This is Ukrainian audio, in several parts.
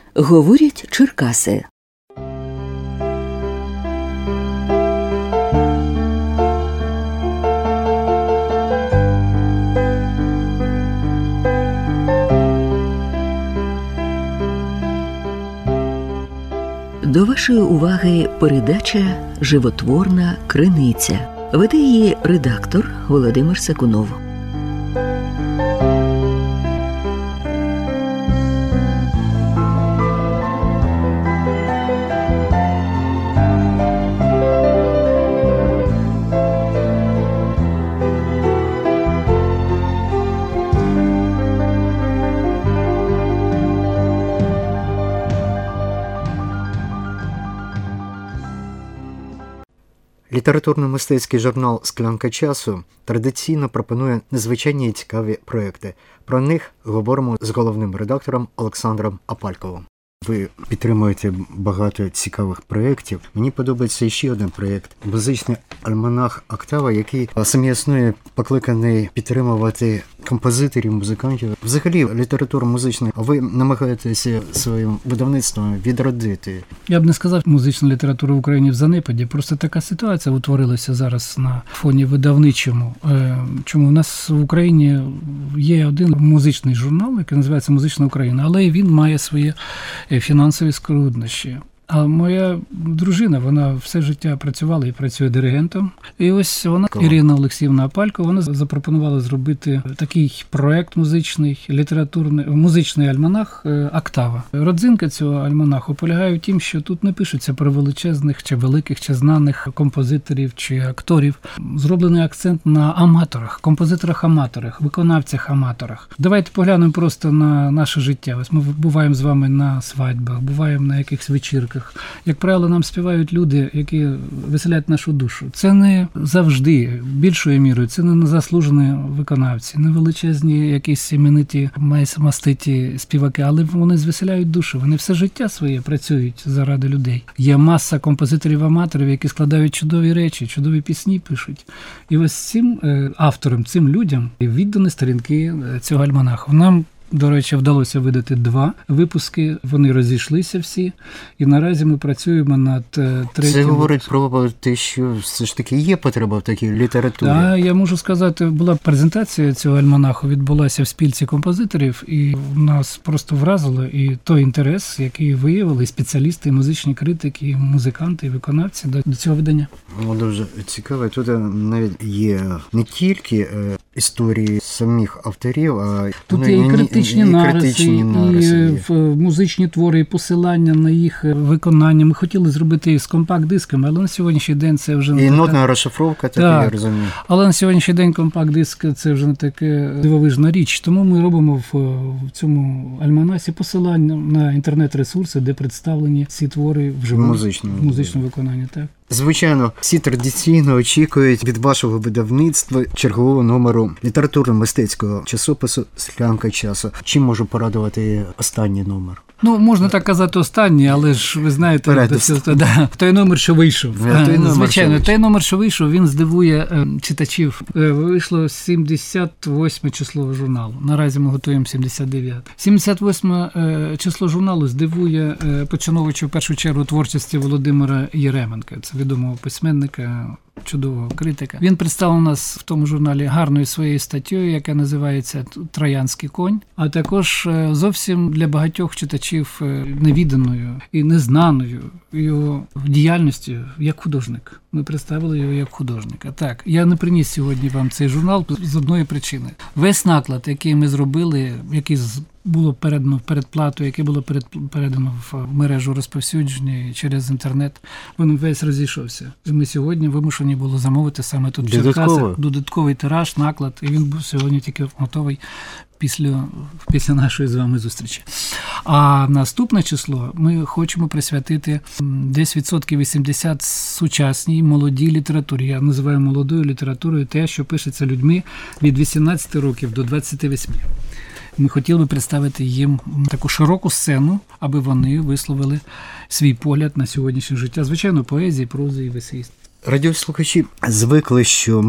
Говорять Черкаси. До вашої уваги передача «Животворна криниця». Веде її редактор Володимир Сакунов. Літературно-мистецький журнал «Склянка часу» традиційно пропонує незвичайні і цікаві проекти. Про них говоримо з головним редактором Олександром Апальковим. Ви підтримуєте багато цікавих проєктів. Мені подобається ще один проєкт – музичний альманах «Октава», який саме існує, покликаний підтримувати композиторів, музикантів. Взагалі, література музична, ви намагаєтеся своїм видавництвом відродити. Я б не сказав, музична література в Україні в занепаді. Просто така ситуація утворилася зараз на фоні видавничому. Чому в нас в Україні є один музичний журнал, який називається «Музична Україна», але він має свої фінансові скрутнощі. А моя дружина, вона все життя працювала і працює диригентом. І ось вона, Ірина Олексіївна Апалько, вона запропонувала зробити такий проект музичний, літературний, музичний альманах «Октава». Родзинка цього альманаху полягає в тім, що тут не пишуться про величезних, чи великих, чи знаних композиторів, чи акторів. Зроблений акцент на аматорах, композиторах-аматорах, виконавцях-аматорах. Давайте поглянемо просто на наше життя. Ось ми буваємо з вами на свадьбах, буваємо на якихось вечірках. Як правило, нам співають люди, які веселять нашу душу. Це не завжди, більшою мірою, це не заслужені виконавці, не величезні якісь імениті, маститі співаки, але вони звеселяють душу, вони все життя своє працюють заради людей. Є маса композиторів-аматорів, які складають чудові речі, чудові пісні пишуть. І ось цим авторам, цим людям віддані сторінки цього альманаху. Нам, до речі, вдалося видати 2 випуски, вони розійшлися всі, і наразі ми працюємо над 3-м. Це говорить про те, що все ж таки є потреба в такій літературі. Так, я можу сказати, була презентація цього альманаху, відбулася в спілці композиторів, і нас просто вразило і той інтерес, який виявили спеціалісти, і музичні критики, і музиканти, і виконавці до цього видання. Дуже цікаво. Тут навіть є не тільки історії самих авторів, а тут є і критичні нариси, і музичні твори, і посилання на їх виконання. Ми хотіли зробити з компакт-дисками, але на сьогоднішній день це вже не і нотна розшифровка, так я розумію. Але на сьогоднішній день компакт-диск – це вже не таке дивовижна річ. Тому ми робимо в цьому альманасі посилання на інтернет-ресурси, де представлені ці твори в музичному виконанні. Так. Звичайно, всі традиційно очікують від вашого видавництва чергового номеру літературно-мистецького часопису «Склянка часу». Чим можу порадувати останній номер? Ну, можна так казати останній, але ж ви знаєте, той номер, що вийшов. Звичайно, той номер, що вийшов, він здивує читачів. Вийшло 78 число журналу. Наразі ми готуємо 79. 78 число журналу здивує поціновувачів в першу чергу творчості Володимира Єременка. Це відомого письменника, чудового критика. Він представив нас в тому журналі гарною своєю статтею, яка називається «Троянський конь», а також зовсім для багатьох читачів невіданою і незнаною його діяльністю як художник. Ми представили його як художника. Так, я не приніс сьогодні вам цей журнал з одної причини. Весь наклад, який ми зробили, який було передано в передплату, яке було передано в мережу розповсюдження через інтернет, він весь розійшовся. І ми сьогодні вимушені були замовити саме тут в Черкасах додатковий тираж, наклад, і він був сьогодні тільки готовий після нашої з вами зустрічі. А наступне число ми хочемо присвятити десь 80% сучасній молодій літературі. Я називаю молодою літературою те, що пишеться людьми від 18 років до 28. Ми хотіли би представити їм таку широку сцену, аби вони висловили свій погляд на сьогоднішнє життя. Звичайно, поезії, прози і есеїстів. Радіослухачі звикли, що ми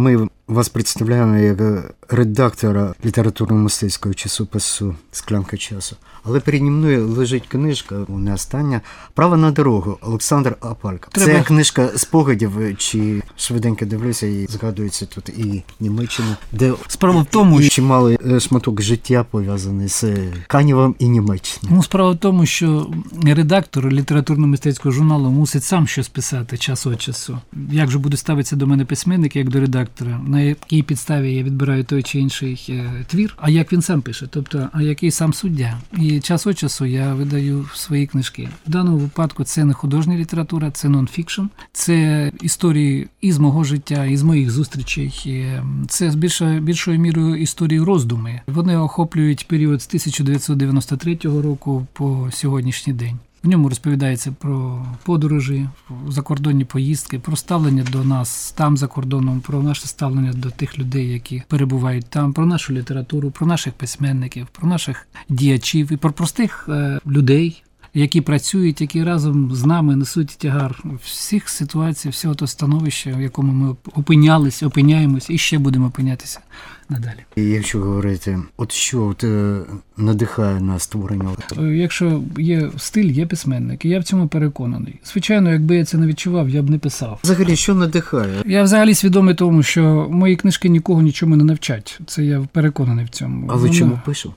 вас представляємо як редактора літературно-мистецького часопису «Склянка часу». Але переді мною лежить книжка, не остання, «Право на дорогу» Олександр Апалько. Це книжка спогадів, чи швиденько дивлюся і згадується тут і Німеччина, де справа в тому, чималий шматок життя пов'язаний з Канєвом і Німеччиною. Справа в тому, що редактор літературно-мистецького журналу мусить сам щось писати час від часу. Як же буде ставитися до мене письменник, як до редактора, на якій підставі я відбираю той чи інший твір, а як він сам пише, тобто, а який сам суддя. І час від часу я видаю свої книжки. В даному випадку це не художня література, це нон-фікшн, це історії із мого життя, із моїх зустрічей. Це з більшою мірою історії роздуми. Вони охоплюють період з 1993 року по сьогоднішній день. В ньому розповідається про подорожі, закордонні поїздки, про ставлення до нас там за кордоном, про наше ставлення до тих людей, які перебувають там, про нашу літературу, про наших письменників, про наших діячів і про простих людей, які працюють, які разом з нами несуть тягар всіх ситуацій, всього того становища, в якому ми опиняємось і ще будемо опинятися надалі. І якщо говорити, що надихає на створення? Якщо є стиль, є письменник, і я в цьому переконаний. Звичайно, якби я це не відчував, я б не писав. Взагалі, що надихає? Я взагалі свідомий тому, що мої книжки нікого нічому не навчать. Це я переконаний в цьому. А ви чому пишу?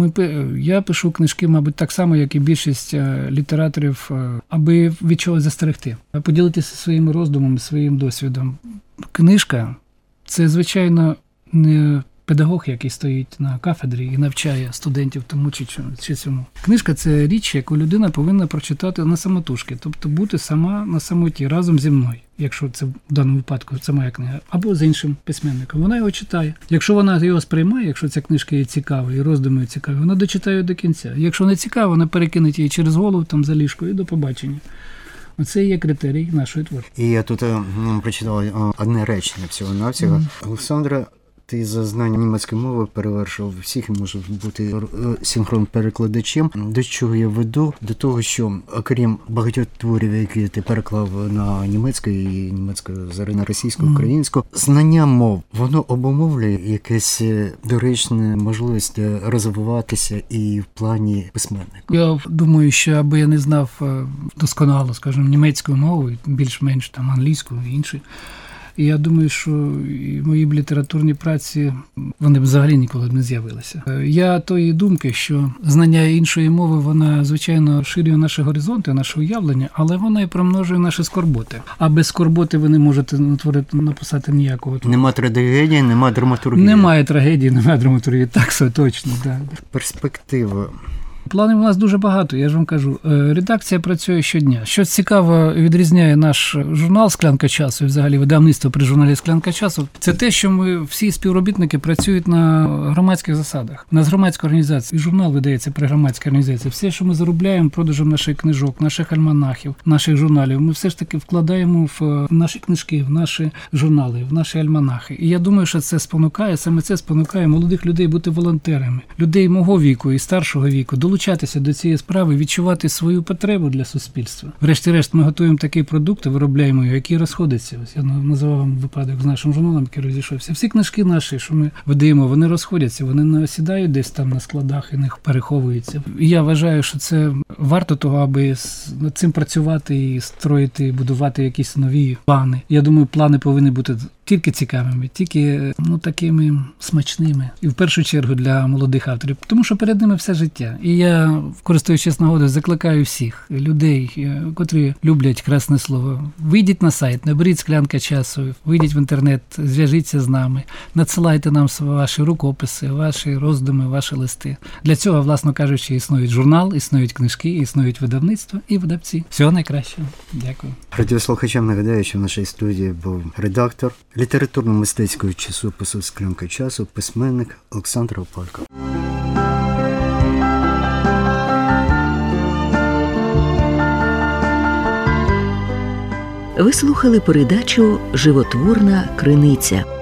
Я пишу книжки, мабуть, так само, як і більшість літераторів, аби від чогось застерегти, поділитися своїми роздумами, своїм досвідом. Книжка – це, звичайно, не педагог, який стоїть на кафедрі і навчає студентів тому чи цьому. Книжка – це річ, яку людина повинна прочитати на самотужки, тобто бути сама на самоті разом зі мною. Якщо це в даному випадку це моя книга, або з іншим письменником. Вона його читає. Якщо вона його сприймає, якщо ця книжка є цікава і роздуми цікаві, вона дочитає до кінця. Якщо не цікава, вона перекине її через голову там за ліжко і до побачення. Оце і є критерій нашої творчості. І я тут прочитав одне речення всього-навсього. Олександра, ти за знання німецької мови перевершив всіх і може бути синхрон-перекладачем. До чого я веду? До того, що окрім багатьох творів, які ти переклав на німецьку і німецьку, на російську, українську, знання мов, воно обумовлює якесь доречне можливість розвиватися і в плані письменника. Я думаю, що аби я не знав досконало, скажімо, німецькою мовою, більш-менш там англійською і іншою, і я думаю, що мої б літературні праці, вони б взагалі ніколи б не з'явилися. Я тої думки, що знання іншої мови, вона, звичайно, розширює наші горизонти, наше уявлення, але вона і примножує наші скорботи. А без скорботи ви не можете написати ніякого. Нема трагедії, нема драматургії. Немає трагедії, немає драматургії. Так, все точно. Да. Перспектива. Планів у нас дуже багато, я ж вам кажу. Редакція працює щодня. Щось цікаво відрізняє наш журнал «Склянка часу» і взагалі видавництво при журналі «Склянка часу». Це те, що ми всі співробітники працюють на громадських засадах. У нас громадська організація. І журнал видається при громадській організації. Все, що ми заробляємо продажем наших книжок, наших альманахів, наших журналів, ми все ж таки вкладаємо в наші книжки, в наші журнали, в наші альманахи. І я думаю, що це спонукає, саме це спонукає молодих людей бути волонтерами. Людей мого віку і старшого віку, долучатися до цієї справи, відчувати свою потребу для суспільства. Врешті-решт, ми готуємо такий продукт, виробляємо його, який розходиться. Ось я називав вам випадок з нашим журналом, який розійшовся. Всі книжки наші, що ми видаємо, вони розходяться, вони не осідають десь там на складах і не переховуються. І я вважаю, що це варто того, аби над цим працювати і строїти, будувати якісь нові плани. Я думаю, плани повинні бути тільки цікавими, тільки такими смачними. І в першу чергу для молодих авторів, тому що перед ними все життя. І я, користуючись нагодою, закликаю всіх людей, котрі люблять красне слово. Вийдіть на сайт, наберіть «Склянка часу», вийдіть в інтернет, зв'яжіться з нами, надсилайте нам ваші рукописи, ваші роздуми, ваші листи. Для цього, власно кажучи, існують журнал, існують книжки, існують видавництва і видавці. Всього найкращого. Дякую. Радіослухачам нагадаю, що в нашій студії був редактор літературно-мистецького часопису «Склянка часу», письменник Олександр Апалько. Ви слухали передачу «Животворна криниця».